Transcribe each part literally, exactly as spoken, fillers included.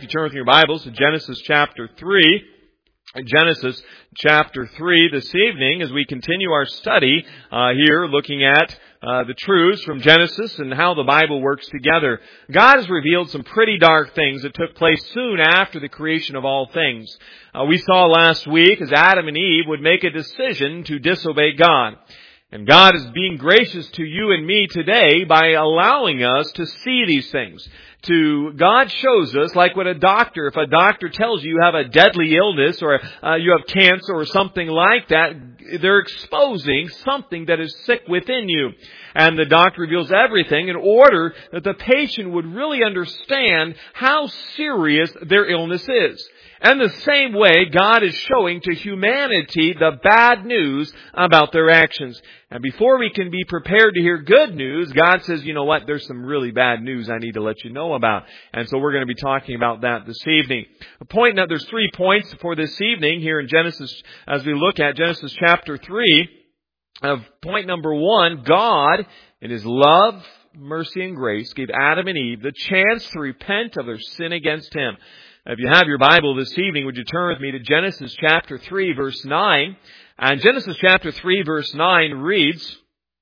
you turn with your Bibles to Genesis chapter three. Genesis chapter three this evening as we continue our study uh, here looking at uh, the truths from Genesis and how the Bible works together. God has revealed some pretty dark things that took place soon after the creation of all things. Uh, we saw last week as Adam and Eve would make a decision to disobey God. And God is being gracious to you and me today by allowing us to see these things. To God shows us, like what a doctor, if a doctor tells you you have a deadly illness or uh, you have cancer or something like that, they're exposing something that is sick within you. And the doctor reveals everything in order that the patient would really understand how serious their illness is. And the same way, God is showing to humanity the bad news about their actions. And before we can be prepared to hear good news, God says, you know what, there's some really bad news I need to let you know about. And so we're going to be talking about that this evening. A point now, there's three points for this evening here in Genesis, as we look at Genesis chapter three. Of point number one, God, in His love, mercy, and grace, gave Adam and Eve the chance to repent of their sin against Him. If you have your Bible this evening, would you turn with me to Genesis chapter three, verse nine? And Genesis chapter three, verse nine reads,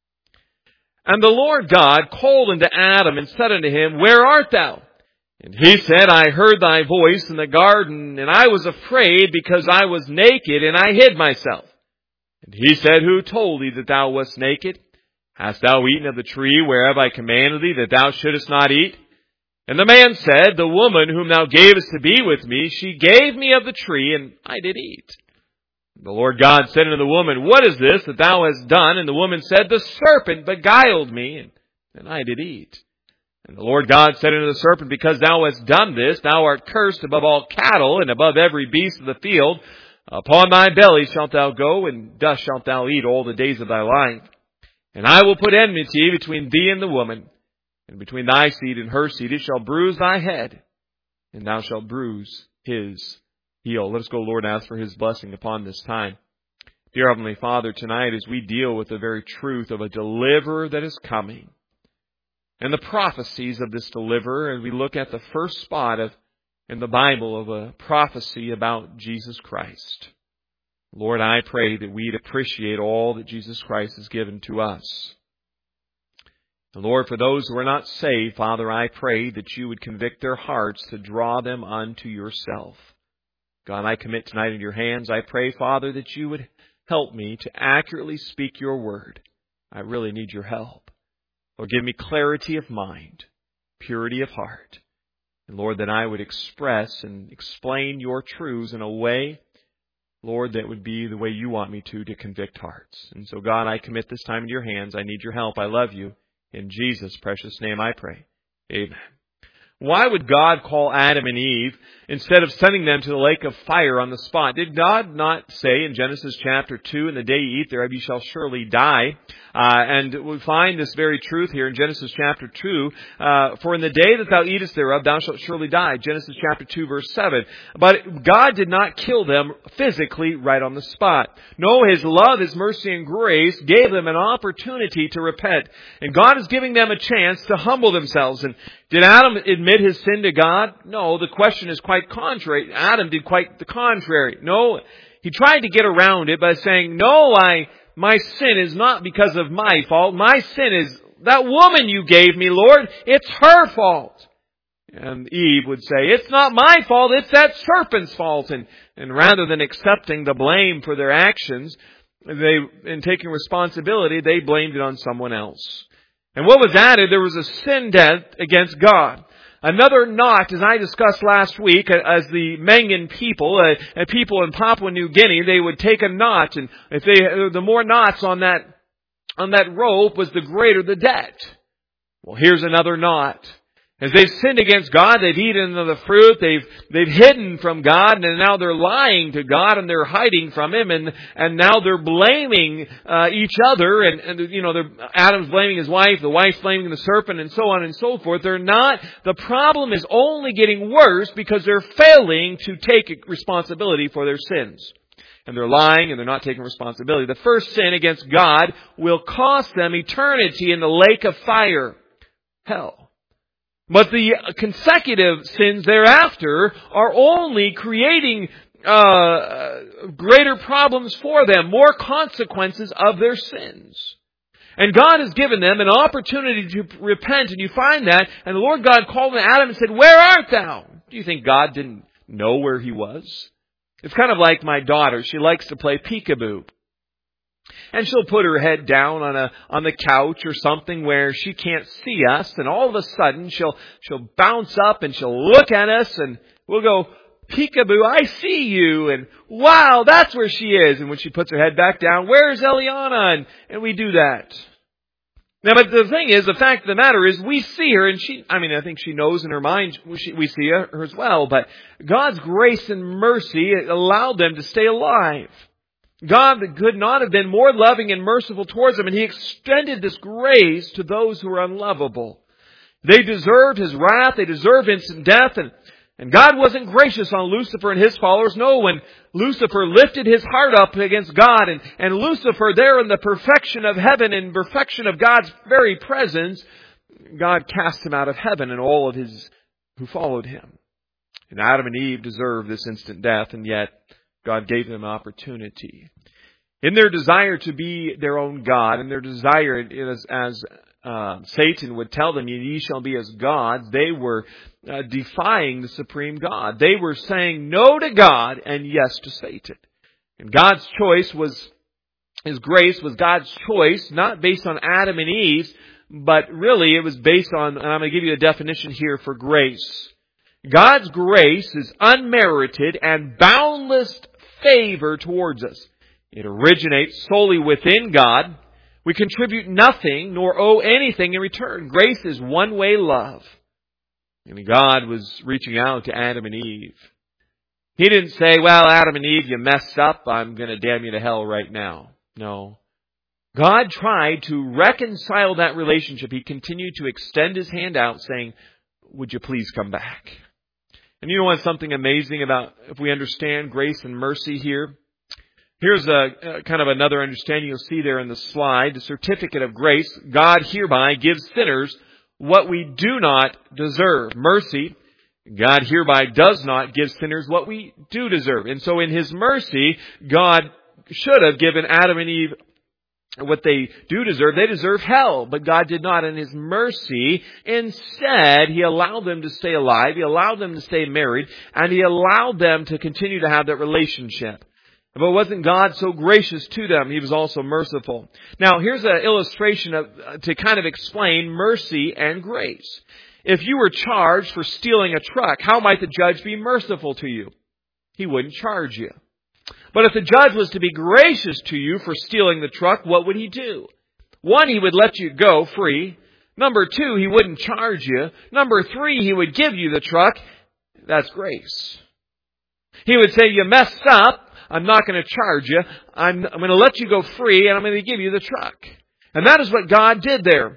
"And the Lord God called unto Adam and said unto him, Where art thou? And he said, I heard thy voice in the garden, and I was afraid because I was naked, and I hid myself. And he said, Who told thee that thou wast naked? Hast thou eaten of the tree whereof I commanded thee that thou shouldest not eat? And the man said, The woman whom thou gavest to be with me, she gave me of the tree, and I did eat. The Lord God said unto the woman, What is this that thou hast done? And the woman said, The serpent beguiled me, and, and I did eat. And the Lord God said unto the serpent, Because thou hast done this, thou art cursed above all cattle, and above every beast of the field. Upon thy belly shalt thou go, and dust shalt thou eat all the days of thy life. And I will put enmity between thee and the woman, and between thy seed and her seed. It shall bruise thy head, and thou shalt bruise his heel." Let us go, Lord, and ask for His blessing upon this time. Dear Heavenly Father, tonight as we deal with the very truth of a deliverer that is coming, and the prophecies of this deliverer, and we look at the first spot of in the Bible of a prophecy about Jesus Christ. Lord, I pray that we'd appreciate all that Jesus Christ has given to us. And Lord, for those who are not saved, Father, I pray that you would convict their hearts to draw them unto yourself. God, I commit tonight into your hands. I pray, Father, that you would help me to accurately speak your word. I really need your help. Lord, give me clarity of mind, purity of heart. And Lord, that I would express and explain your truths in a way, Lord, that would be the way you want me to, to convict hearts. And so, God, I commit this time into your hands. I need your help. I love you. In Jesus' precious name I pray. Amen. Why would God call Adam and Eve instead of sending them to the lake of fire on the spot? Did God not say in Genesis chapter two, "In the day you eat thereof, you shall surely die"? Uh, and we find this very truth here in Genesis chapter two. Uh, "For in the day that thou eatest thereof, thou shalt surely die." Genesis chapter two, verse seven. But God did not kill them physically right on the spot. No, His love, His mercy, and grace gave them an opportunity to repent. And God is giving them a chance to humble themselves. And did Adam admit his sin to God? No, the question is quite contrary. Adam did quite the contrary. No, he tried to get around it by saying, no, I, my sin is not because of my fault. My sin is that woman you gave me, Lord. It's her fault. And Eve would say, it's not my fault, it's that serpent's fault. And, and rather than accepting the blame for their actions, they, in taking responsibility, they blamed it on someone else. And what was added, there was a sin debt against God. Another knot, as I discussed last week, as the Mengan people, uh, people in Papua New Guinea, they would take a knot, and if they, the more knots on that, on that rope was the greater the debt. Well, here's another knot. As they've sinned against God, they've eaten of the fruit, they've, they've hidden from God, and now they're lying to God, and they're hiding from Him, and, and now they're blaming, uh, each other, and, and, you know, they're, Adam's blaming his wife, the wife's blaming the serpent, and so on and so forth. They're not, the problem is only getting worse because they're failing to take responsibility for their sins. And they're lying, and they're not taking responsibility. The first sin against God will cost them eternity in the lake of fire, hell. But the consecutive sins thereafter are only creating uh, greater problems for them, more consequences of their sins. And God has given them an opportunity to repent, and you find that, and the Lord God called Adam and said, "Where art thou?" Do you think God didn't know where he was? It's kind of like my daughter. She likes to play peekaboo. And she'll put her head down on a on the couch or something where she can't see us, and all of a sudden she'll she'll bounce up and she'll look at us, and we'll go, "Peekaboo, I see you," and wow, that's where she is. And when she puts her head back down, "Where's Eliana?" And, and we do that. Now, but the thing is, the fact of the matter is, we see her, and she, I mean, I think she knows in her mind we, we see her as well, but God's grace and mercy allowed them to stay alive. God could not have been more loving and merciful towards them, and He extended this grace to those who are unlovable. They deserved His wrath, they deserved instant death, and, and God wasn't gracious on Lucifer and his followers. No, when Lucifer lifted his heart up against God, and, and Lucifer there in the perfection of heaven and perfection of God's very presence, God cast him out of heaven and all of his who followed him. And Adam and Eve deserved this instant death, and yet God gave them opportunity. In their desire to be their own God, and their desire, as, as uh, Satan would tell them, "Ye shall be as gods," they were uh, defying the supreme God. They were saying no to God and yes to Satan. And God's choice was, His grace was God's choice, not based on Adam and Eve's, but really it was based on, and I'm going to give you a definition here for grace. God's grace is unmerited and boundless favor towards us. It originates solely within God. We contribute nothing nor owe anything in return. Grace is one-way love. And God was reaching out to Adam and Eve. He didn't say, "Well, Adam and Eve, you messed up. I'm going to damn you to hell right now." No. God tried to reconcile that relationship. He continued to extend His hand out saying, "Would you please come back?" And you know what's something amazing about, if we understand grace and mercy here? Here's a, a kind of another understanding you'll see there in the slide. The certificate of grace. God hereby gives sinners what we do not deserve. Mercy. God hereby does not give sinners what we do deserve. And so in His mercy, God should have given Adam and Eve what they do deserve. They deserve hell, but God did not. In His mercy, instead, He allowed them to stay alive. He allowed them to stay married, and He allowed them to continue to have that relationship. But wasn't God so gracious to them? He was also merciful. Now, here's an illustration of, uh, to kind of explain mercy and grace. If you were charged for stealing a truck, how might the judge be merciful to you? He wouldn't charge you. But if the judge was to be gracious to you for stealing the truck, what would he do? One, he would let you go free. Number two, he wouldn't charge you. Number three, he would give you the truck. That's grace. He would say, "You messed up. I'm not going to charge you. I'm, I'm going to let you go free, and I'm going to give you the truck." And that is what God did there.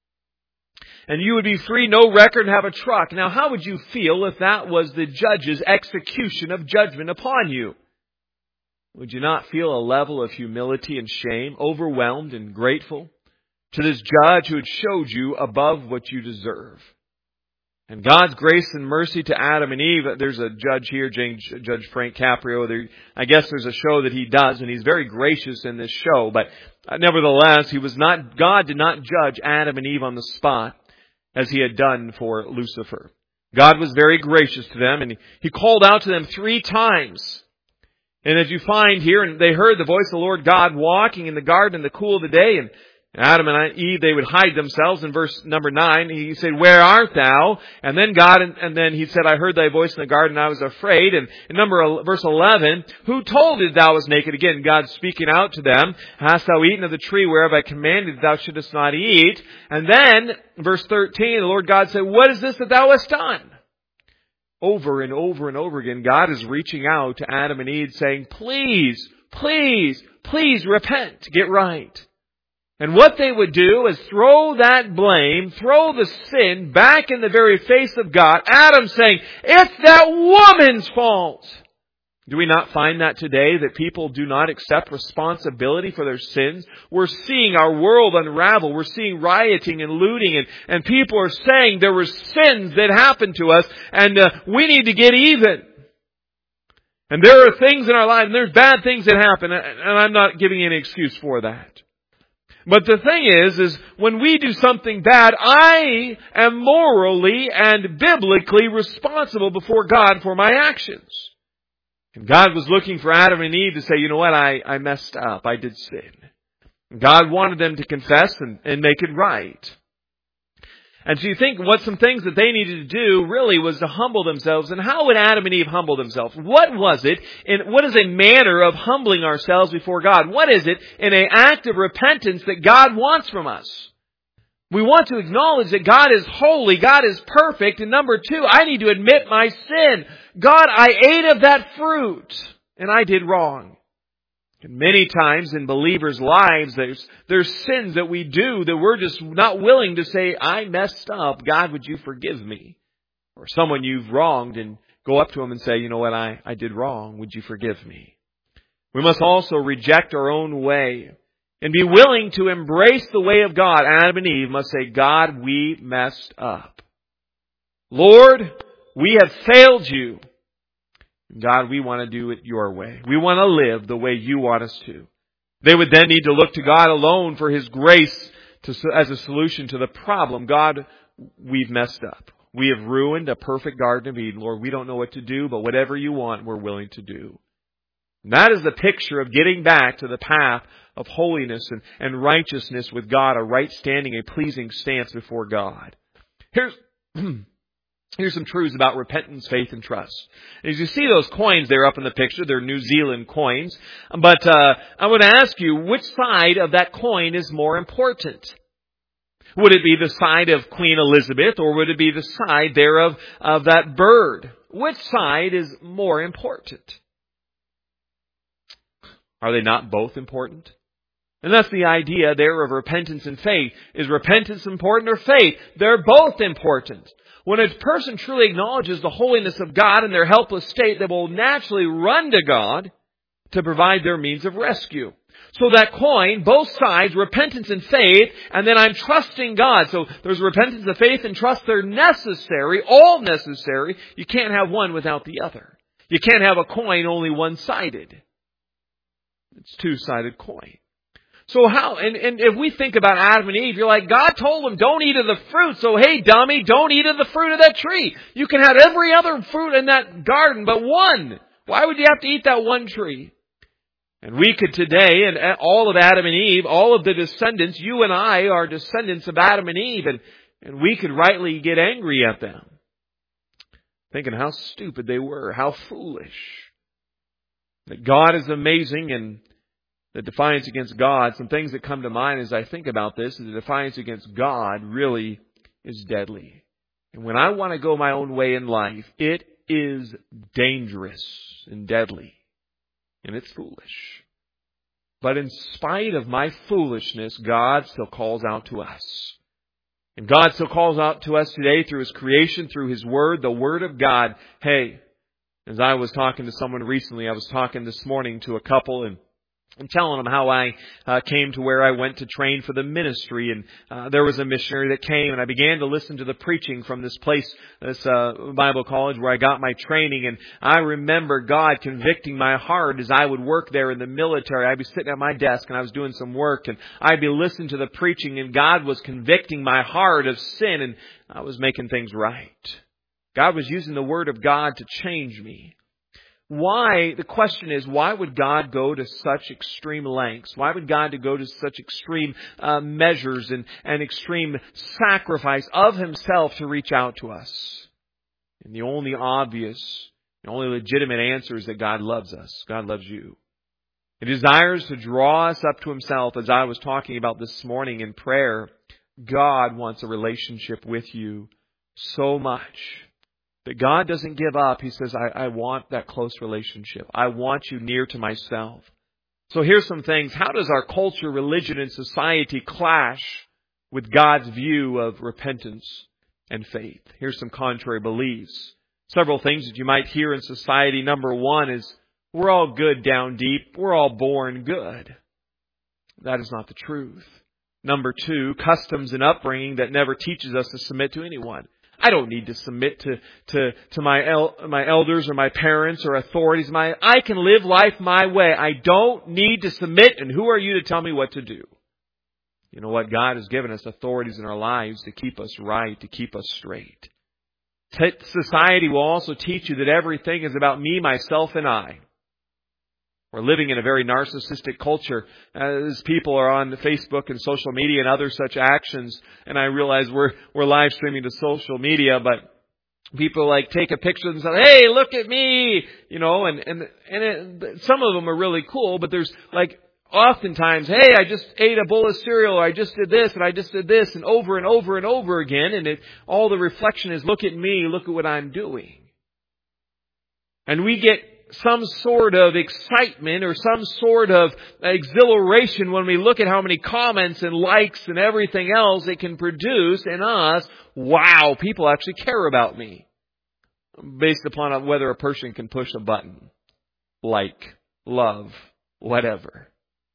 And you would be free, no record, and have a truck. Now, how would you feel if that was the judge's execution of judgment upon you? Would you not feel a level of humility and shame, overwhelmed and grateful to this judge who had showed you above what you deserve? And God's grace and mercy to Adam and Eve. There's a judge here, Judge Frank Caprio. There, I guess there's a show that he does, and he's very gracious in this show. But nevertheless, he was not. God did not judge Adam and Eve on the spot as He had done for Lucifer. God was very gracious to them, and He called out to them three times. And as you find here, and they heard the voice of the Lord God walking in the garden in the cool of the day, and Adam and Eve, they would hide themselves. In verse number nine, He said, "Where art thou?" And then God, and, and then He said, "I heard thy voice in the garden, and I was afraid." And in number, verse eleven, "Who told thee thou was naked?" Again, God speaking out to them. "Hast thou eaten of the tree whereof I commanded thou shouldest not eat?" And then, verse thirteen, the Lord God said, "What is this that thou hast done?" Over and over and over again, God is reaching out to Adam and Eve saying, "Please, please, please repent, get right." And what they would do is throw that blame, throw the sin back in the very face of God. Adam saying, "It's that woman's fault." Do we not find that today, that people do not accept responsibility for their sins? We're seeing our world unravel. We're seeing rioting and looting, and, and people are saying there were sins that happened to us, and uh, we need to get even. And there are things in our life, and there's bad things that happen, and I'm not giving any excuse for that. But the thing is, is when we do something bad, I am morally and biblically responsible before God for my actions. And God was looking for Adam and Eve to say, you know what, I, I messed up. I did sin. And God wanted them to confess and, and make it right. And so you think what some things that they needed to do really was to humble themselves. And how would Adam and Eve humble themselves? What was it? In, what is a manner of humbling ourselves before God? What is it in an act of repentance that God wants from us? We want to acknowledge that God is holy, God is perfect, and number two, I need to admit my sin. God, I ate of that fruit, and I did wrong. And many times in believers' lives, there's, there's sins that we do that we're just not willing to say, I messed up, God, would you forgive me? Or someone you've wronged and go up to them and say, you know what, I, I did wrong, would you forgive me? We must also reject our own way and be willing to embrace the way of God. Adam and Eve must say, God, we messed up. Lord, we have failed you. God, we want to do it your way. We want to live the way you want us to. They would then need to look to God alone for His grace to, as a solution to the problem. God, we've messed up. We have ruined a perfect Garden of Eden. Lord, we don't know what to do, but whatever you want, we're willing to do. And that is the picture of getting back to the path of holiness and, and righteousness with God, a right standing, a pleasing stance before God. Here's, here's some truths about repentance, faith, and trust. As you see those coins there up in the picture, they're New Zealand coins. But uh, I would ask you, which side of that coin is more important? Would it be the side of Queen Elizabeth, or would it be the side there of, of that bird? Which side is more important? Are they not both important? And that's the idea there of repentance and faith. Is repentance important or faith? They're both important. When a person truly acknowledges the holiness of God in their helpless state, they will naturally run to God to provide their means of rescue. So that coin, both sides, repentance and faith, and then I'm trusting God. So there's repentance and faith and trust. They're necessary, all necessary. You can't have one without the other. You can't have a coin only one-sided. It's a two-sided coin. So how, and, and if we think about Adam and Eve, you're like, God told them, don't eat of the fruit. So hey, dummy, don't eat of the fruit of that tree. You can have every other fruit in that garden, but one. Why would you have to eat that one tree? And we could today, and all of Adam and Eve, all of the descendants, you and I are descendants of Adam and Eve, and, and we could rightly get angry at them. Thinking how stupid they were, how foolish. That God is amazing, and the defiance against God, some things that come to mind as I think about this, is the defiance against God really is deadly. And when I want to go my own way in life, it is dangerous and deadly. And it's foolish. But in spite of my foolishness, God still calls out to us. And God still calls out to us today through His creation, through His Word, the Word of God. Hey, as I was talking to someone recently, I was talking this morning to a couple, and I'm telling them how I uh, came to where I went to train for the ministry. And uh, there was a missionary that came, and I began to listen to the preaching from this place, this uh, Bible college where I got my training. And I remember God convicting my heart as I would work there in the military. I'd be sitting at my desk, and I was doing some work, and I'd be listening to the preaching, and God was convicting my heart of sin, and I was making things right. God was using the Word of God to change me. Why, the question is, why would God go to such extreme lengths? Why would God go to such extreme uh, measures and, and extreme sacrifice of Himself to reach out to us? And the only obvious, the only legitimate answer is that God loves us. God loves you. He desires to draw us up to Himself, as I was talking about this morning in prayer. God wants a relationship with you so much. But God doesn't give up. He says, I, I want that close relationship. I want you near to myself. So here's some things. How does our culture, religion, and society clash with God's view of repentance and faith? Here's some contrary beliefs. Several things that you might hear in society. Number one is, We're all good down deep. We're all born good. That is not the truth. Number two, customs and upbringing that never teaches us to submit to anyone. I don't need to submit to to to my el- my elders or my parents or authorities. My I can live life my way. I don't need to submit. And who are you to tell me what to do? You know what? God has given us authorities in our lives to keep us right, to keep us straight. T- society will also teach you that everything is about me, myself, and I. We're living in a very narcissistic culture as people are on Facebook and social media and other such actions. And I realize we're we're live streaming to social media, but people like take a picture of themselves. Hey, look at me, you know. And and and it, some of them are really cool, but there's like oftentimes, hey, I just ate a bowl of cereal, or I just did this, and I just did this, and over and over and over again. And it all the reflection is, look at me, look at what I'm doing. And we get some sort of excitement or some sort of exhilaration when we look at how many comments and likes and everything else it can produce in us. Wow, people actually care about me. Based upon whether a person can push a button. Like, love, whatever.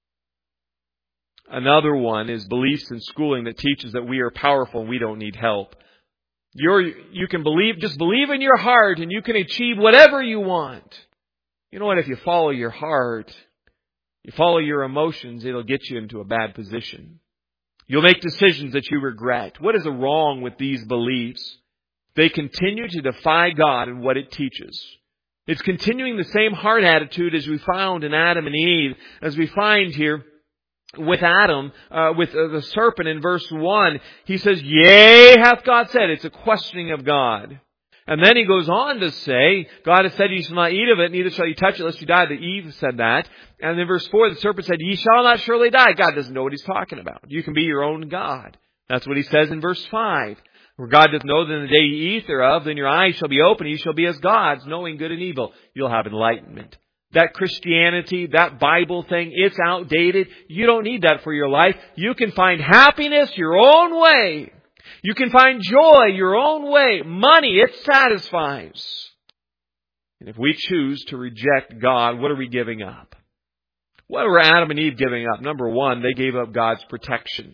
Another one is beliefs in schooling that teaches that we are powerful and we don't need help. You're, you can believe, just believe in your heart and you can achieve whatever you want. You know what? If you follow your heart, you follow your emotions, it'll get you into a bad position. You'll make decisions that you regret. What is wrong with these beliefs? They continue to defy God and what it teaches. It's continuing the same heart attitude as we found in Adam and Eve, as we find here with Adam, uh, with uh, the serpent in verse one. He says, yea, hath God said. It's a questioning of God. And then he goes on to say, God has said, you shall not eat of it, neither shall you touch it, lest you die. The Eve said that. And in verse four, the serpent said, ye shall not surely die. God doesn't know what he's talking about. You can be your own God. That's what he says in verse five. For God doth know that in the day ye eat thereof, then your eyes shall be open, ye shall be as gods, knowing good and evil. You'll have enlightenment. That Christianity, that Bible thing, it's outdated. You don't need that for your life. You can find happiness your own way. You can find joy your own way. Money, it satisfies. And if we choose to reject God, what are we giving up? What were Adam and Eve giving up? Number one, they gave up God's protection.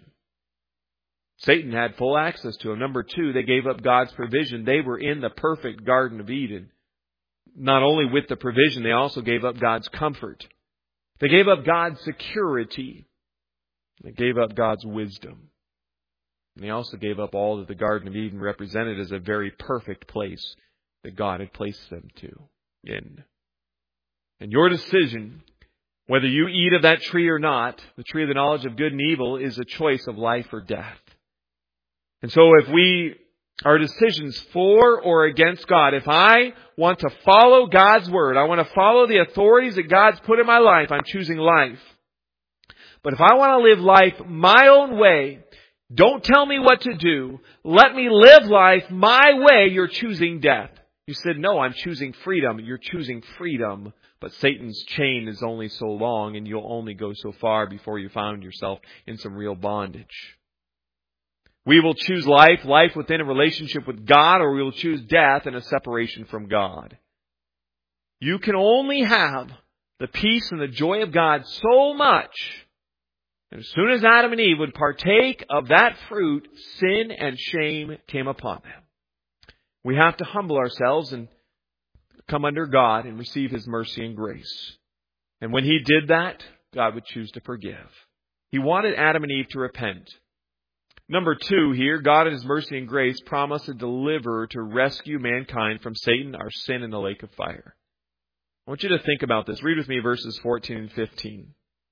Satan had full access to him. Number two, they gave up God's provision. They were in the perfect Garden of Eden. Not only with the provision, they also gave up God's comfort. They gave up God's security. They gave up God's wisdom. And they also gave up all that the Garden of Eden represented as a very perfect place that God had placed them to in. And your decision, whether you eat of that tree or not, the tree of the knowledge of good and evil, is a choice of life or death. And so if we, our decisions for or against God, if I want to follow God's word, I want to follow the authorities that God's put in my life, I'm choosing life. But if I want to live life my own way, don't tell me what to do. Let me live life my way. You're choosing death. You said, no, I'm choosing freedom. You're choosing freedom. But Satan's chain is only so long and you'll only go so far before you find yourself in some real bondage. We will choose life, life within a relationship with God, or we will choose death and a separation from God. You can only have the peace and the joy of God so much. And as soon as Adam and Eve would partake of that fruit, sin and shame came upon them. We have to humble ourselves and come under God and receive His mercy and grace. And when He did that, God would choose to forgive. He wanted Adam and Eve to repent. Number two here, God in His mercy and grace promised a deliverer to rescue mankind from Satan, our sin, in the lake of fire. I want you to think about this. Read with me verses fourteen and fifteen.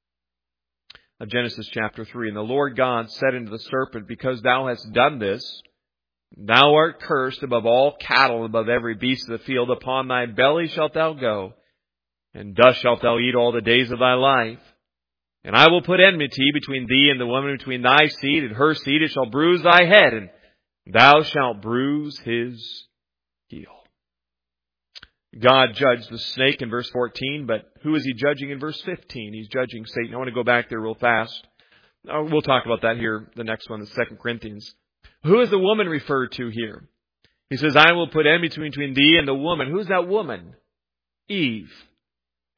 Of Genesis chapter three. And the Lord God said unto the serpent, because thou hast done this, thou art cursed above all cattle and above every beast of the field. Upon thy belly shalt thou go, and dust shalt thou eat all the days of thy life. And I will put enmity between thee and the woman, between thy seed and her seed. It shall bruise thy head, and thou shalt bruise his heel. God judged the snake in verse fourteen, but who is He judging in verse fifteen? He's judging Satan. I want to go back there real fast. We'll talk about that here, the next one, the Second Corinthians. Who is the woman referred to here? He says, I will put enmity between thee and the woman. Who's that woman? Eve.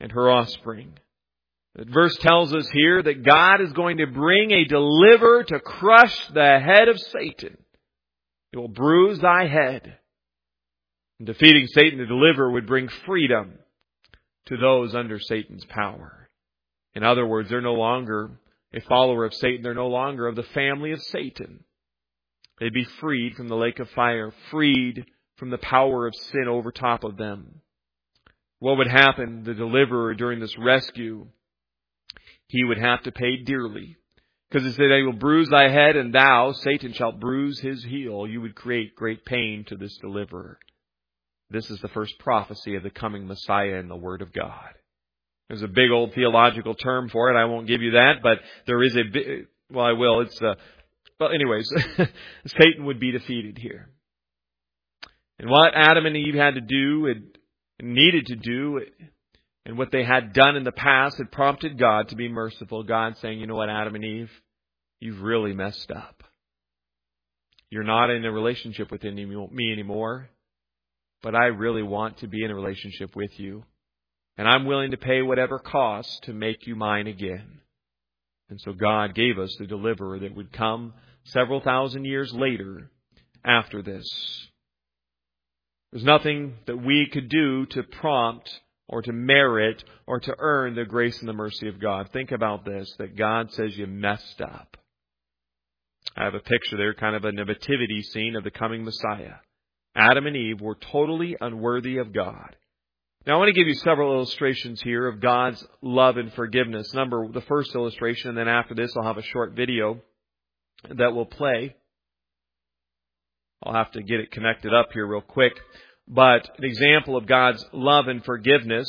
and her offspring. The verse tells us here that God is going to bring a deliverer to crush the head of Satan. It will bruise thy head. And defeating Satan, the deliverer would bring freedom to those under Satan's power. In other words, they're no longer a follower of Satan. They're no longer of the family of Satan. They'd be freed from the lake of fire, freed from the power of sin over top of them. What would happen? The deliverer during this rescue, he would have to pay dearly. Because it said, they will bruise thy head, and thou, Satan, shalt bruise his heel. You would create great pain to this deliverer. This is the first prophecy of the coming Messiah in the Word of God. There's a big old theological term for it. I won't give you that, but there is a big, well, I will. It's a, well, anyways, Satan would be defeated here. And what Adam and Eve had to do and needed to do, and what they had done in the past had prompted God to be merciful. God saying, you know what, Adam and Eve, you've really messed up. You're not in a relationship with me anymore, but I really want to be in a relationship with you. And I'm willing to pay whatever costs to make you mine again. And so God gave us the deliverer that would come several thousand years later after this. There's nothing that we could do to prompt or to merit or to earn the grace and the mercy of God. Think about this, that God says you messed up. I have a picture there, kind of a nativity scene of the coming Messiah. Adam and Eve were totally unworthy of God. Now I want to give you several illustrations here of God's love and forgiveness. Number, the first illustration, and then after this I'll have a short video that will play. I'll have to get it connected up here real quick. But an example of God's love and forgiveness.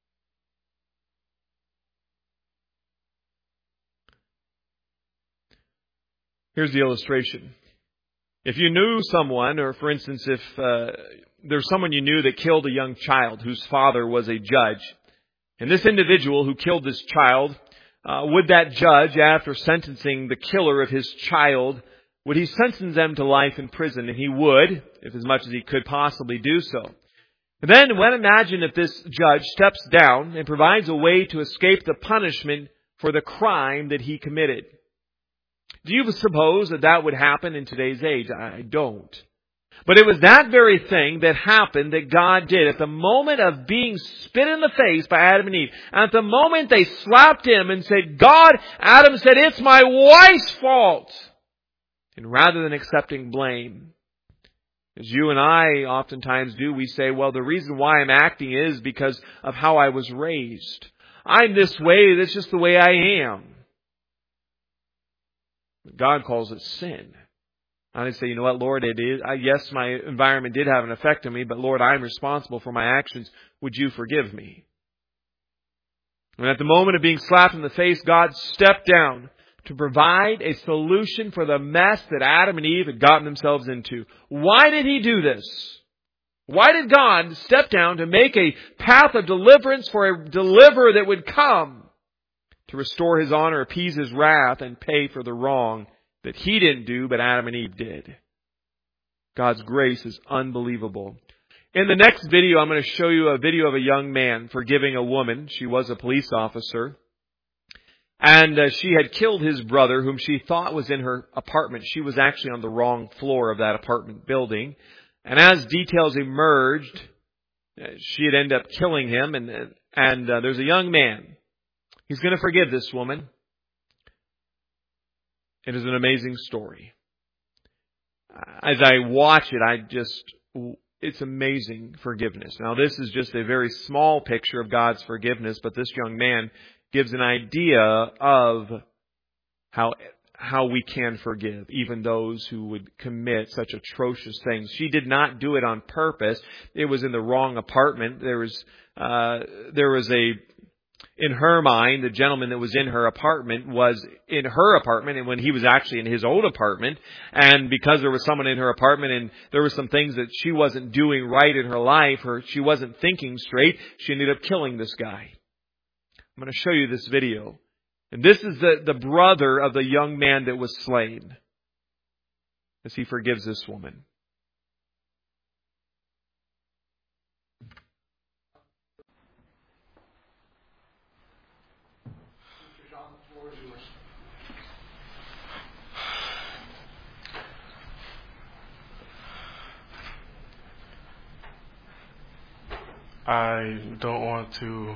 Here's the illustration. If you knew someone, or for instance, if uh, there's someone you knew that killed a young child whose father was a judge, and this individual who killed this child, uh, would that judge, after sentencing the killer of his child, would he sentence them to life in prison? And he would, if as much as he could possibly do so. And then, when imagine if this judge steps down and provides a way to escape the punishment for the crime that he committed. Do you suppose that that would happen in today's age? I don't. But it was that very thing that happened that God did. At the moment of being spit in the face by Adam and Eve, and at the moment they slapped him and said, God, Adam said, it's my wife's fault. And rather than accepting blame, as you and I oftentimes do, we say, well, the reason why I'm acting is because of how I was raised. I'm this way, that's just the way I am. God calls it sin. I say, you know what, Lord, it is. I, yes, my environment did have an effect on me, but Lord, I'm responsible for my actions. Would you forgive me? And at the moment of being slapped in the face, God stepped down to provide a solution for the mess that Adam and Eve had gotten themselves into. Why did He do this? Why did God step down to make a path of deliverance for a deliverer that would come to restore His honor, appease His wrath, and pay for the wrong that He didn't do, but Adam and Eve did? God's grace is unbelievable. In the next video, I'm going to show you a video of a young man forgiving a woman. She was a police officer. And uh, she had killed his brother, whom she thought was in her apartment. She was actually on the wrong floor of that apartment building. And as details emerged, uh, she had ended up killing him. And, and uh, there's a young man. He's going to forgive this woman. It is an amazing story. As I watch it, I just, it's amazing forgiveness. Now, this is just a very small picture of God's forgiveness, but this young man gives an idea of how how we can forgive even those who would commit such atrocious things. She did not do it on purpose. It was in the wrong apartment. There was uh, there was a in her mind, the gentleman that was in her apartment was in her apartment, and when he was actually in his own apartment. And because there was someone in her apartment, and there were some things that she wasn't doing right in her life, or she wasn't thinking straight, she ended up killing this guy. I'm going to show you this video. And this is the, the brother of the young man that was slain, as he forgives this woman. I don't want to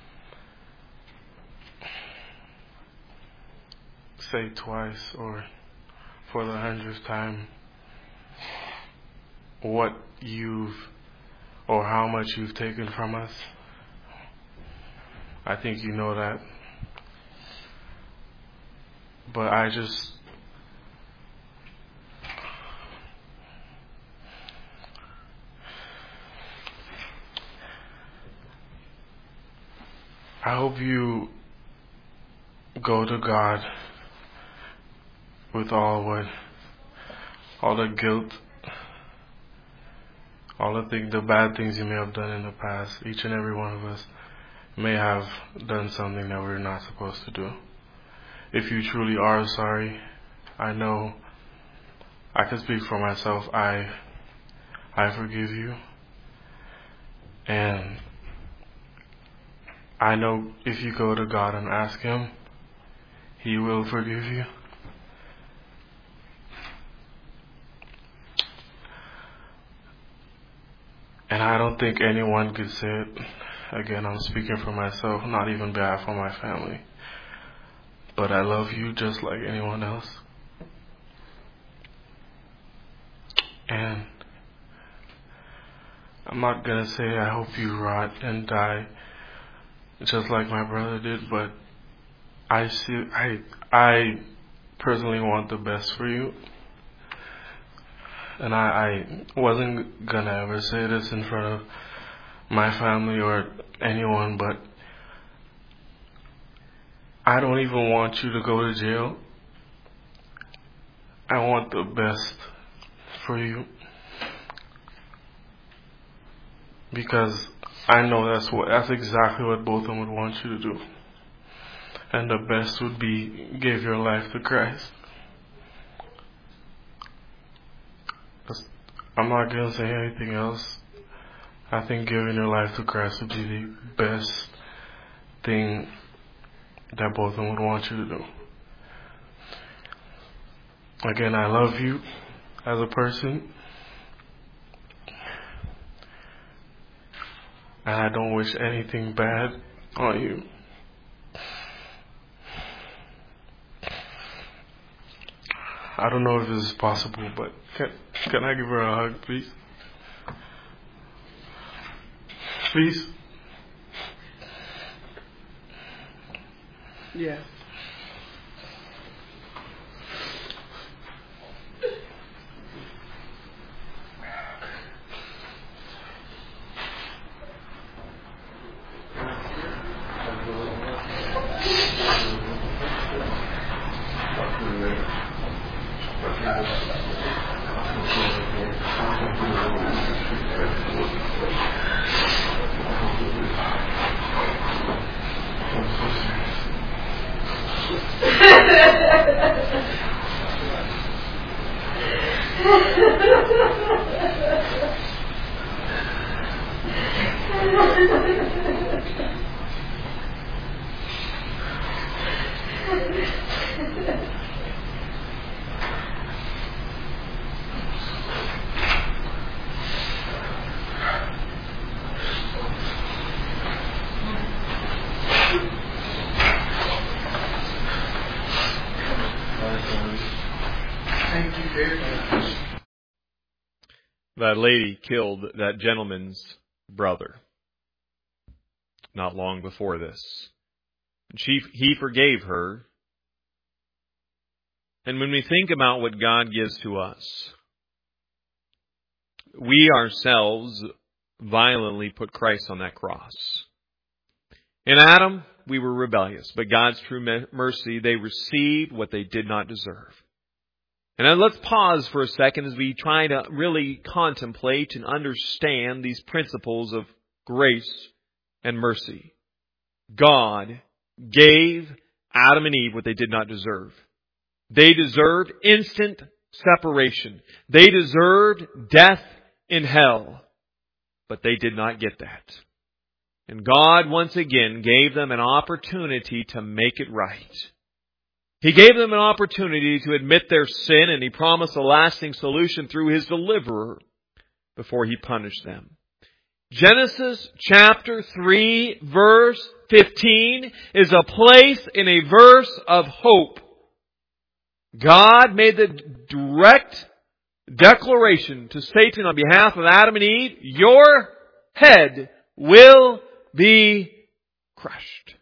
say twice or for the hundredth time what you've or how much you've taken from us. I think you know that. But I just I hope you go to God with all what, all the guilt, all the things, the bad things you may have done in the past. Each and every one of us may have done something that we're not supposed to do. If you truly are sorry, I know I can speak for myself. I, I forgive you, and I know if you go to God and ask Him, He will forgive you. And I don't think anyone could say it. Again, I'm speaking for myself, not even behalf of my family. But I love you just like anyone else. And I'm not going to say I hope you rot and die just like my brother did, but I see, I, I personally want the best for you. And I, I wasn't going to ever say this in front of my family or anyone, but I don't even want you to go to jail. I want the best for you. Because I know that's what, that's exactly what both of them would want you to do. And the best would be give your life to Christ. I'm not going to say anything else. I think giving your life to Christ would be the best thing that both of them would want you to do. Again, I love you as a person. And I don't wish anything bad on you. I don't know if this is possible, but can, can I give her a hug, please? Please? Yeah. That lady killed that gentleman's brother not long before this. She, he forgave her. And when we think about what God gives to us, we ourselves violently put Christ on that cross. In Adam, we were rebellious, but God's true mercy, they received what they did not deserve. And now let's pause for a second as we try to really contemplate and understand these principles of grace and mercy. God gave Adam and Eve what they did not deserve. They deserved instant separation. They deserved death in hell. But they did not get that. And God once again gave them an opportunity to make it right. He gave them an opportunity to admit their sin, and He promised a lasting solution through His deliverer before He punished them. Genesis chapter three, verse fifteen is a place in a verse of hope. God made the direct declaration to Satan on behalf of Adam and Eve, your head will be crushed.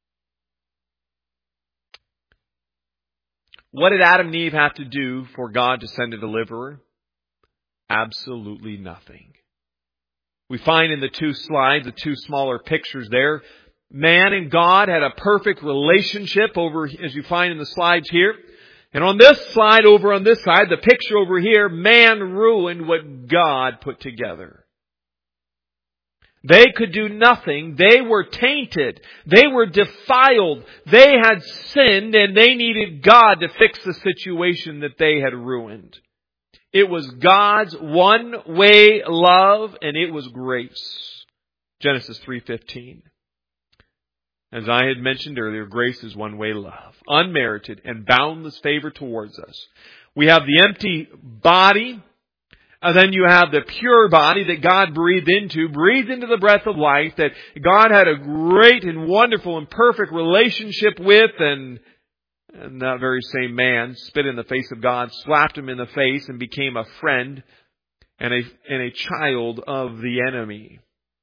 What did Adam and Eve have to do for God to send a deliverer? Absolutely nothing. We find in the two slides, the two smaller pictures there, man and God had a perfect relationship over, as you find in the slides here. And on this slide over on this side, the picture over here, man ruined what God put together. They could do nothing. They were tainted. They were defiled. They had sinned and they needed God to fix the situation that they had ruined. It was God's one-way love and it was grace. Genesis three fifteen. As I had mentioned earlier, grace is one-way love. Unmerited and boundless favor towards us. We have the empty body. And then you have the pure body that God breathed into, breathed into the breath of life, that God had a great and wonderful and perfect relationship with, and, and that very same man spit in the face of God, slapped him in the face, and became a friend and a, and a child of the enemy.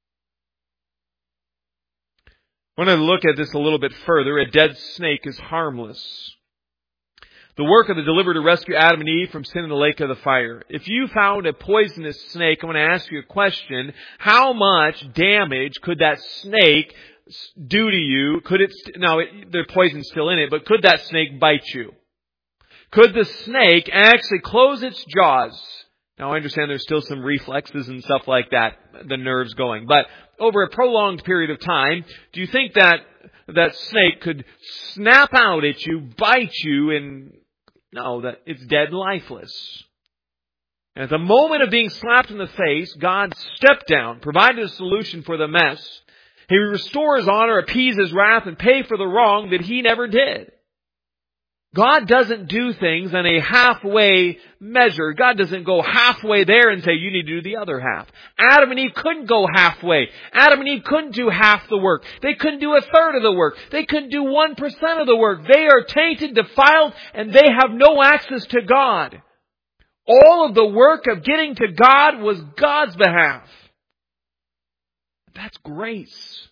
I want to look at this a little bit further. A dead snake is harmless. The work of the deliverer to rescue Adam and Eve from sin in the lake of the fire. If you found a poisonous snake, I'm going to ask you a question. How much damage could that snake do to you? Could it, now the poison's still in it, but could that snake bite you? Could the snake actually close its jaws? Now I understand there's still some reflexes and stuff like that, the nerves going. But over a prolonged period of time, do you think that that snake could snap out at you, bite you, and no, that it's dead and lifeless. And at the moment of being slapped in the face, God stepped down, provided a solution for the mess. He restores honor, appease his wrath, and pay for the wrong that he never did. God doesn't do things in a halfway measure. God doesn't go halfway there and say, you need to do the other half. Adam and Eve couldn't go halfway. Adam and Eve couldn't do half the work. They couldn't do a third of the work. They couldn't do one percent of the work. They are tainted, defiled, and they have no access to God. All of the work of getting to God was God's behalf. That's grace.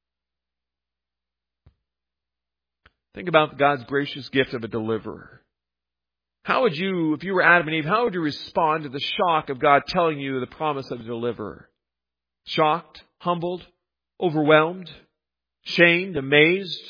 Think about God's gracious gift of a deliverer. How would you, if you were Adam and Eve, how would you respond to the shock of God telling you the promise of a deliverer? Shocked, humbled, overwhelmed, shamed, amazed?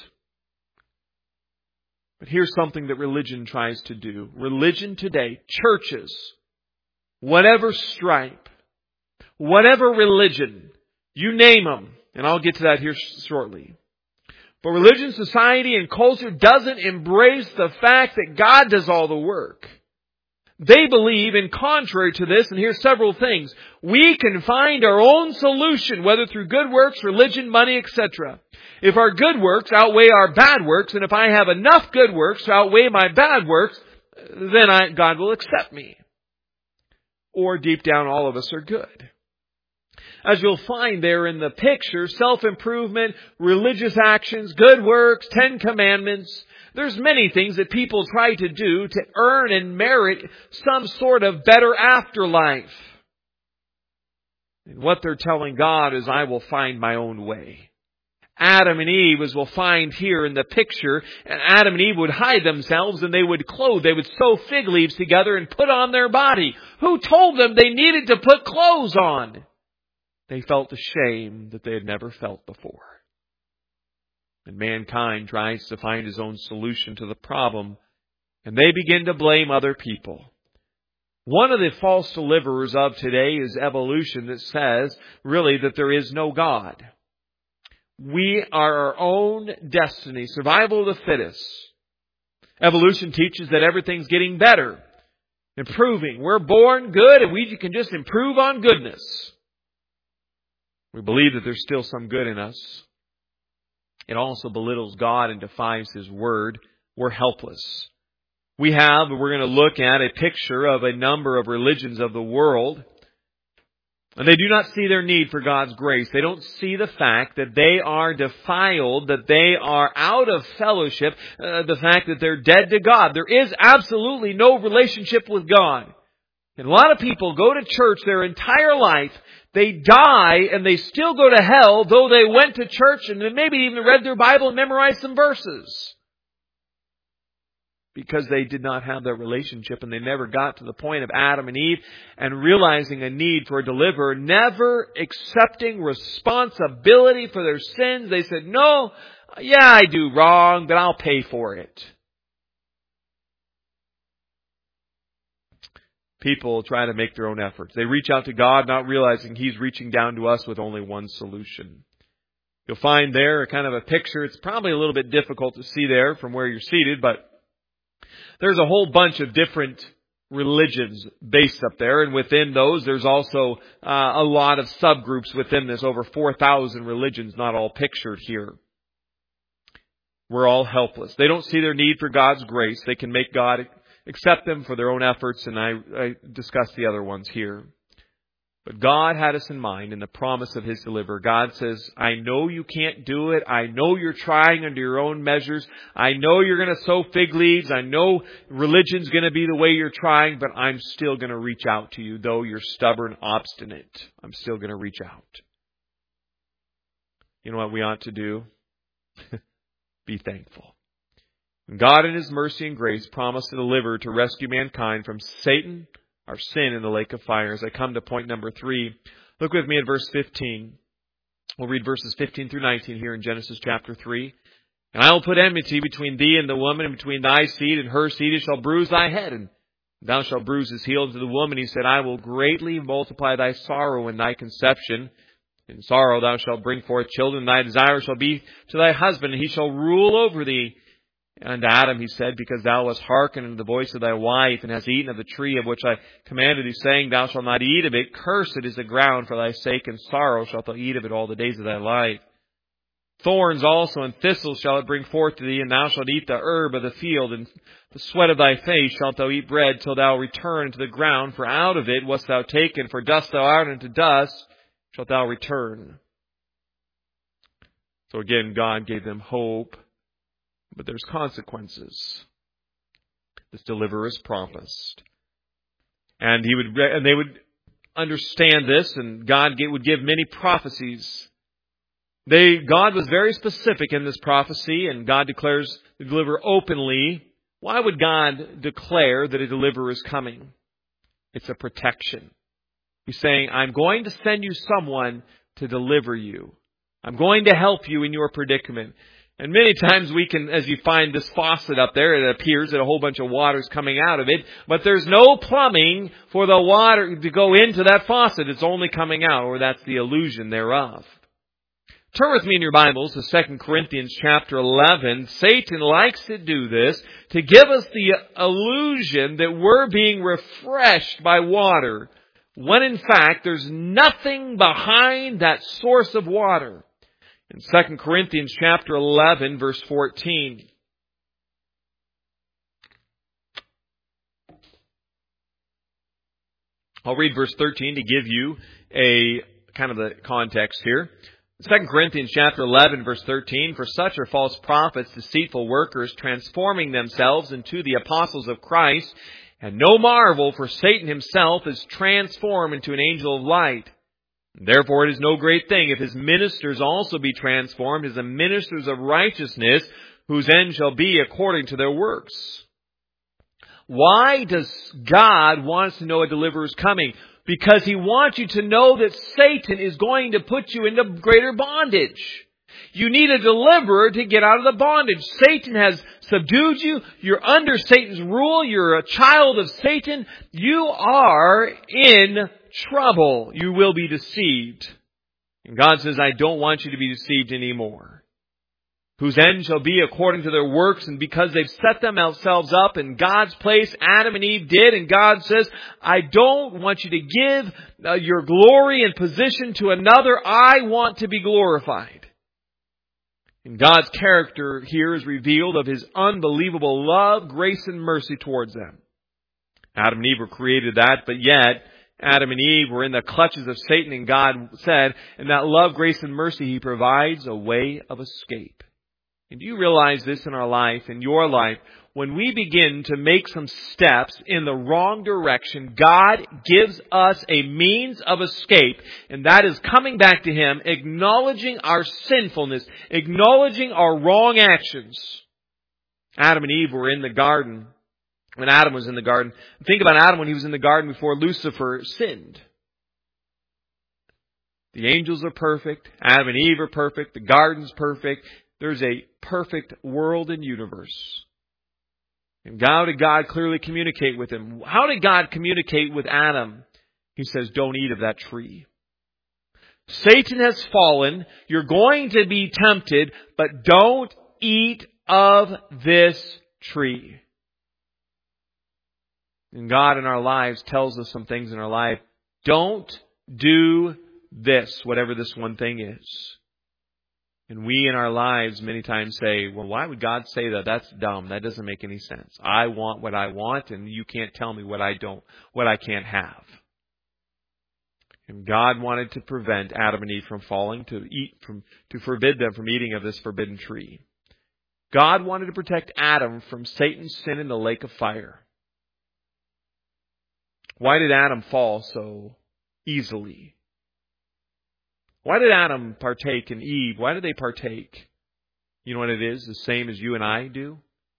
But here's something that religion tries to do. Religion today, churches, whatever stripe, whatever religion, you name them, and I'll get to that here shortly. But religion, society, and culture doesn't embrace the fact that God does all the work. They believe, in contrary to this, and here's several things, we can find our own solution, whether through good works, religion, money, et cetera. If our good works outweigh our bad works, and if I have enough good works to outweigh my bad works, then I, God will accept me. Or deep down, all of us are good. As you'll find there in the picture, self-improvement, religious actions, good works, Ten Commandments. There's many things that people try to do to earn and merit some sort of better afterlife. And what they're telling God is, I will find my own way. Adam and Eve, as we'll find here in the picture, and Adam and Eve would hide themselves and they would clothe. They would sew fig leaves together and put on their body. Who told them they needed to put clothes on? They felt a shame that they had never felt before. And mankind tries to find his own solution to the problem, and they begin to blame other people. One of the false deliverers of today is evolution, that says, really, that there is no God. We are our own destiny, survival of the fittest. Evolution teaches that everything's getting better, improving. We're born good, and we can just improve on goodness. We believe that there's still some good in us. It also belittles God and defies His Word. We're helpless. We have, we're going to look at a picture of a number of religions of the world. And they do not see their need for God's grace. They don't see the fact that they are defiled, that they are out of fellowship, uh, the fact that they're dead to God. There is absolutely no relationship with God. And a lot of people go to church their entire life, they die, and they still go to hell, though they went to church and maybe even read their Bible and memorized some verses. Because they did not have that relationship, and they never got to the point of Adam and Eve and realizing a need for a deliverer, never accepting responsibility for their sins. They said, no, yeah, I do wrong, but I'll pay for it. People try to make their own efforts. They reach out to God, not realizing He's reaching down to us with only one solution. You'll find there a kind of a picture. It's probably a little bit difficult to see there from where you're seated, but there's a whole bunch of different religions based up there, and within those there's also uh, a lot of subgroups within this, over four thousand religions, not all pictured here. We're all helpless. They don't see their need for God's grace. They can make God accept them for their own efforts, and I, I discussed the other ones here. But God had us in mind in the promise of His deliverer. God says, I know you can't do it. I know you're trying under your own measures. I know you're going to sow fig leaves. I know religion's going to be the way you're trying, but I'm still going to reach out to you, though you're stubborn, obstinate. I'm still going to reach out. You know what we ought to do? Be thankful. God in His mercy and grace promised to deliver, to rescue mankind from Satan, our sin, in the lake of fire. As I come to point number three, look with me at verse fifteen. We'll read verses fifteen through nineteen here in Genesis chapter three. And I will put enmity between thee and the woman, and between thy seed and her seed. It shall bruise thy head, and thou shalt bruise his heel. To the woman He said, I will greatly multiply thy sorrow in thy conception. In sorrow thou shalt bring forth children, and thy desire shall be to thy husband, and he shall rule over thee. And to Adam He said, because thou hast hearkened unto the voice of thy wife, and hast eaten of the tree of which I commanded thee, saying, thou shalt not eat of it, cursed is the ground for thy sake, and sorrow shalt thou eat of it all the days of thy life. Thorns also and thistles shall it bring forth to thee, and thou shalt eat the herb of the field, and the sweat of thy face shalt thou eat bread, till thou return into the ground, for out of it wast thou taken, for dust thou art, and to dust shalt thou return. So again, God gave them hope. But there's consequences. This deliverer is promised. And he would, and they would understand this, and God would give many prophecies. They, God was very specific in this prophecy, and God declares the deliverer openly. Why would God declare that a deliverer is coming? It's a protection. He's saying, I'm going to send you someone to deliver you. I'm going to help you in your predicament. And many times we can, as you find this faucet up there, it appears that a whole bunch of water is coming out of it, but there's no plumbing for the water to go into that faucet. It's only coming out, or that's the illusion thereof. Turn with me in your Bibles to Second Corinthians chapter eleven. Satan likes to do this to give us the illusion that we're being refreshed by water, when in fact there's nothing behind that source of water. In Second Corinthians chapter eleven, verse fourteen. I'll read verse thirteen to give you a kind of the context here. Second Corinthians chapter eleven, verse thirteen. For such are false prophets, deceitful workers, transforming themselves into the apostles of Christ. And no marvel, for Satan himself is transformed into an angel of light. Therefore it is no great thing if his ministers also be transformed as the ministers of righteousness, whose end shall be according to their works. Why does God want us to know a deliverer is coming? Because He wants you to know that Satan is going to put you into greater bondage. You need a deliverer to get out of the bondage. Satan has subdued you. You're under Satan's rule. You're a child of Satan. You are in trouble. You will be deceived. And God says, I don't want you to be deceived anymore. Whose end shall be according to their works, and because they've set themselves up in God's place, Adam and Eve did, and God says, I don't want you to give uh, your glory and position to another. I want to be glorified. And God's character here is revealed of His unbelievable love, grace, and mercy towards them. Adam and Eve were created that, but yet Adam and Eve were in the clutches of Satan, and God said, in that love, grace, and mercy, He provides a way of escape. And do you realize this in our life, in your life? When we begin to make some steps in the wrong direction, God gives us a means of escape, and that is coming back to Him, acknowledging our sinfulness, acknowledging our wrong actions. Adam and Eve were in the garden. When Adam was in the garden, think about Adam when he was in the garden before Lucifer sinned. The angels are perfect. Adam and Eve are perfect. The garden's perfect. There's a perfect world and universe. And how did God clearly communicate with him? How did God communicate with Adam? He says, don't eat of that tree. Satan has fallen. You're going to be tempted, but don't eat of this tree. And God in our lives tells us some things in our life. Don't do this, whatever this one thing is. And we in our lives many times say, well, why would God say that? That's dumb. That doesn't make any sense. I want what I want, and you can't tell me what I don't, what I can't have. And God wanted to prevent Adam and Eve from falling, to eat from, to forbid them from eating of this forbidden tree. God wanted to protect Adam from Satan's sin in the lake of fire. Why did Adam fall so easily? Why did Adam partake and Eve? Why did they partake? You know what it is? The same as you and I do.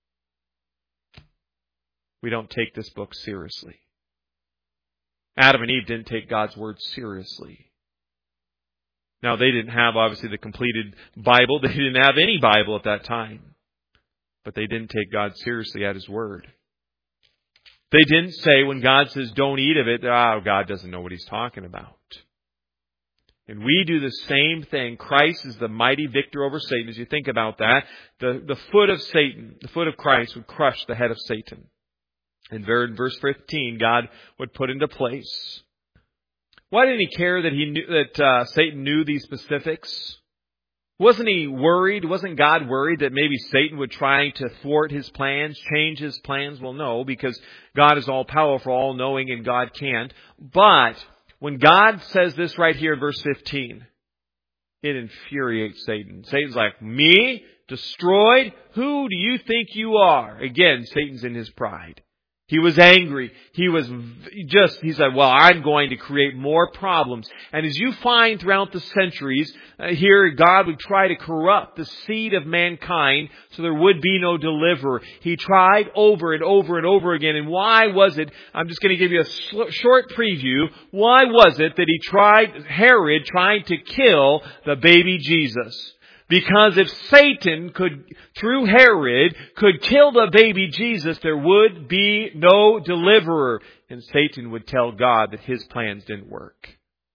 We don't take this book seriously. Adam and Eve didn't take God's word seriously. Now, they didn't have, obviously, the completed Bible. They didn't have any Bible at that time. But they didn't take God seriously at His word. They didn't say when God says don't eat of it, oh, God doesn't know what He's talking about. And we do the same thing. Christ is the mighty victor over Satan. As you think about that, the, the foot of Satan, the foot of Christ would crush the head of Satan. In verse fifteen, God would put into place. Why didn't He care that he knew that uh, Satan knew these specifics? Wasn't He worried? Wasn't God worried that maybe Satan would try to thwart His plans, change His plans? Well, no, because God is all powerful, all knowing, and God can't. But when God says this right here in verse fifteen, it infuriates Satan. Satan's like, me? Destroyed? Who do you think you are? Again, Satan's in his pride. He was angry. He was just, he said, well, I'm going to create more problems. And as you find throughout the centuries, uh, here God would try to corrupt the seed of mankind so there would be no deliverer. He tried over and over and over again. And why was it? I'm just going to give you a sl- short preview. Why was it that he tried, Herod tried to kill the baby Jesus? Because if Satan could, through Herod, could kill the baby Jesus, there would be no deliverer. And Satan would tell God that his plans didn't work.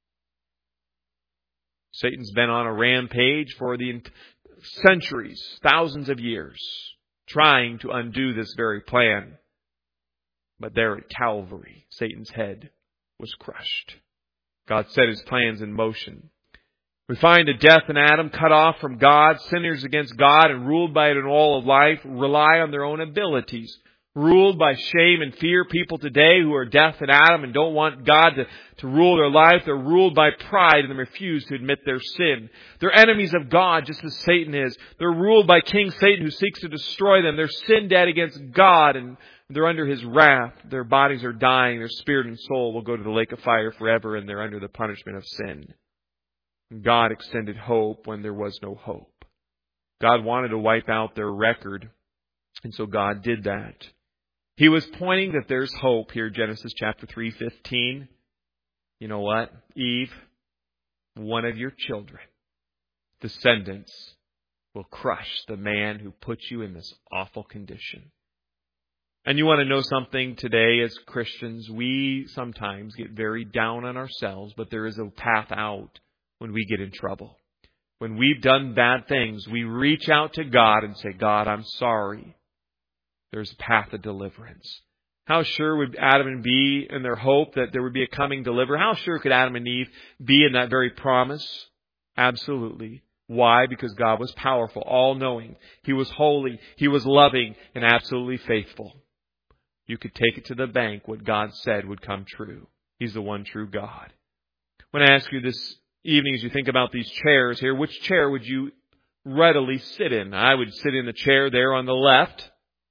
Satan's been on a rampage for the centuries, thousands of years, trying to undo this very plan. But there at Calvary, Satan's head was crushed. God set His plans in motion. We find a death in Adam, cut off from God, sinners against God and ruled by it in all of life, rely on their own abilities. Ruled by shame and fear, people today who are death in Adam and don't want God to, to rule their life, they're ruled by pride and they refuse to admit their sin. They're enemies of God just as Satan is. They're ruled by King Satan who seeks to destroy them. They're sin dead against God and they're under His wrath. Their bodies are dying. Their spirit and soul will go to the lake of fire forever and they're under the punishment of sin. God extended hope when there was no hope. God wanted to wipe out their record, and so God did that. He was pointing that there's hope here, Genesis chapter three fifteen. You know what? Eve, one of your children, descendants, will crush the man who put you in this awful condition. And you want to know something today as Christians? We sometimes get very down on ourselves, but there is a path out. When we get in trouble, when we've done bad things, we reach out to God and say, God, I'm sorry. There's a path of deliverance. How sure would Adam and Eve be in their hope that there would be a coming deliverer? How sure could Adam and Eve be in that very promise? Absolutely. Why? Because God was powerful, all-knowing. He was holy. He was loving and absolutely faithful. You could take it to the bank. What God said would come true. He's the one true God. I want to ask you this evening, as you think about these chairs here, which chair would you readily sit in? I would sit in the chair there on the left.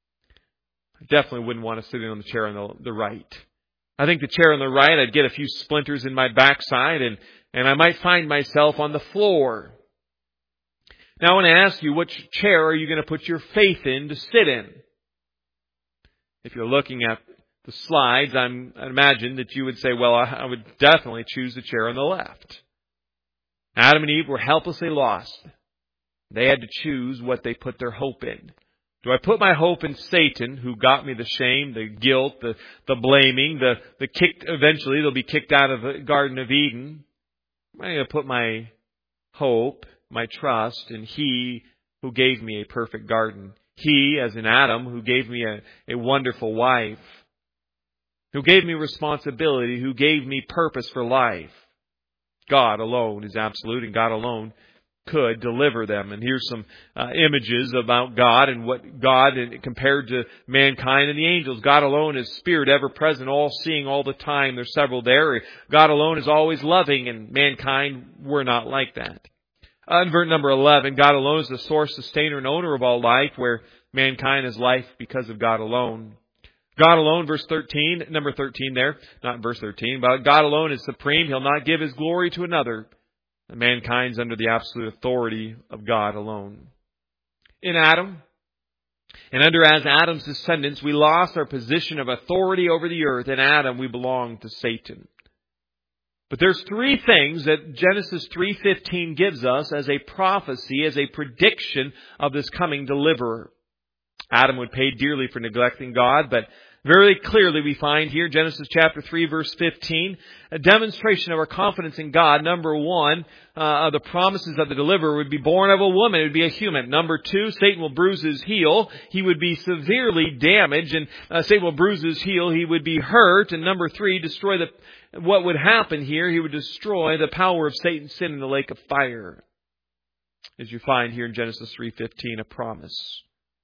I definitely wouldn't want to sit in on the chair on the, the right. I think the chair on the right, I'd get a few splinters in my backside, and, and I might find myself on the floor. Now I want to ask you, which chair are you going to put your faith in to sit in? If you're looking at the slides, I'm, I imagine that you would say, well, I, I would definitely choose the chair on the left. Adam and Eve were helplessly lost. They had to choose what they put their hope in. Do I put my hope in Satan, who got me the shame, the guilt, the, the blaming, the, the kicked, eventually they'll be kicked out of the Garden of Eden? Am I going to put my hope, my trust in He who gave me a perfect garden? He, as in Adam, who gave me a, a wonderful wife, who gave me responsibility, who gave me purpose for life. God alone is absolute, and God alone could deliver them. And here's some uh, images about God and what God compared to mankind and the angels. God alone is spirit, ever present, all seeing all the time. There's several there. God alone is always loving, and mankind, we're not like that. Uh, in verse number eleven, God alone is the source, sustainer, and owner of all life, where mankind is life because of God alone. God alone, verse thirteen, number thirteen there, not verse thirteen, but God alone is supreme. He'll not give His glory to another. Mankind's under the absolute authority of God alone. In Adam, and under as Adam's descendants, we lost our position of authority over the earth. In Adam, we belong to Satan. But there's three things that Genesis three fifteen gives us as a prophecy, as a prediction of this coming deliverer. Adam would pay dearly for neglecting God, but very clearly we find here, Genesis chapter three, verse fifteen, a demonstration of our confidence in God. Number one, uh, the promises of the deliverer would be born of a woman. It would be a human. Number two, Satan will bruise his heel. He would be severely damaged, and uh, Satan will bruise his heel. He would be hurt. And number three, destroy the, what would happen here? He would destroy the power of Satan's sin in the lake of fire. As you find here in Genesis three fifteen, a promise.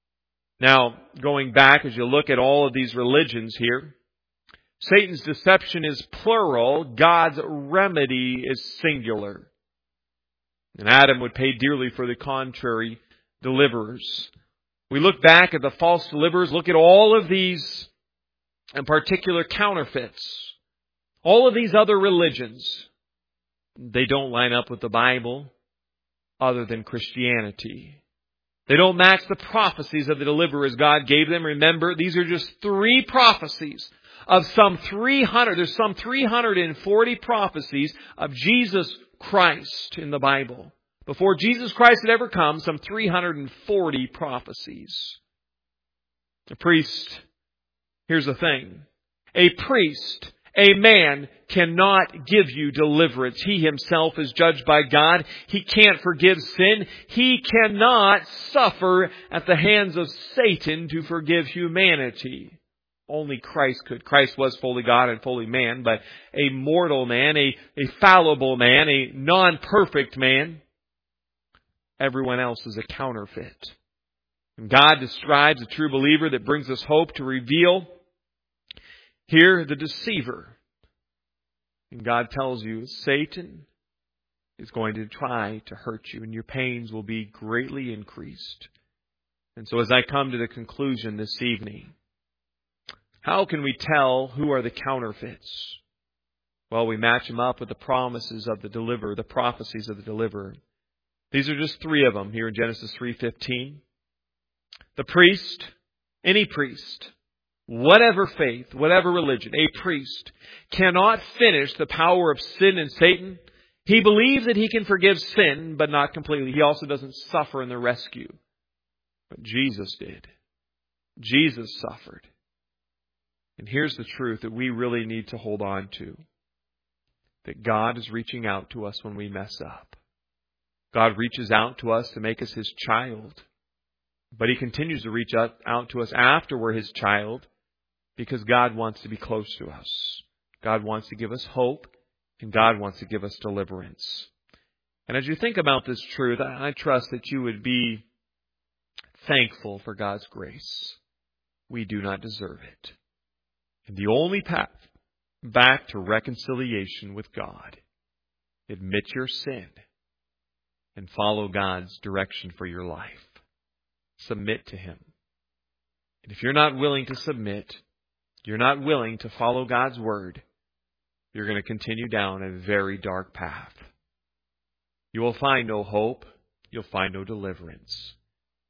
Now, going back, as you look at all of these religions here, Satan's deception is plural. God's remedy is singular. And Adam would pay dearly for the contrary deliverers. We look back at the false deliverers, look at all of these in particular counterfeits. All of these other religions, they don't line up with the Bible other than Christianity. They don't match the prophecies of the deliverers God gave them. Remember, these are just three prophecies of some three hundred. There's some three hundred forty prophecies of Jesus Christ in the Bible. Before Jesus Christ had ever come, some three hundred forty prophecies. A priest, here's the thing. A priest, a man, cannot give you deliverance. He himself is judged by God. He can't forgive sin. He cannot suffer at the hands of Satan to forgive humanity. Only Christ could. Christ was fully God and fully man, but a mortal man, a, a fallible man, a non-perfect man. Everyone else is a counterfeit. And God describes a true believer that brings us hope to reveal here the deceiver. And God tells you Satan is going to try to hurt you, and your pains will be greatly increased. And so as I come to the conclusion this evening, how can we tell who are the counterfeits? Well, we match them up with the promises of the deliverer, the prophecies of the deliverer. These are just three of them here in Genesis three fifteen. The priest, any priest, whatever faith, whatever religion, a priest cannot finish the power of sin and Satan. He believes that he can forgive sin, but not completely. He also doesn't suffer in the rescue. But Jesus did. Jesus suffered. And here's the truth that we really need to hold on to. That God is reaching out to us when we mess up. God reaches out to us to make us His child. But He continues to reach out, out to us after we're His child, because God wants to be close to us. God wants to give us hope, and God wants to give us deliverance. And as you think about this truth, I trust that you would be thankful for God's grace. We do not deserve it. And the only path back to reconciliation with God. Admit your sin and follow God's direction for your life. Submit to Him. And if you're not willing to submit, you're not willing to follow God's word, you're going to continue down a very dark path. You will find no hope. You'll find no deliverance.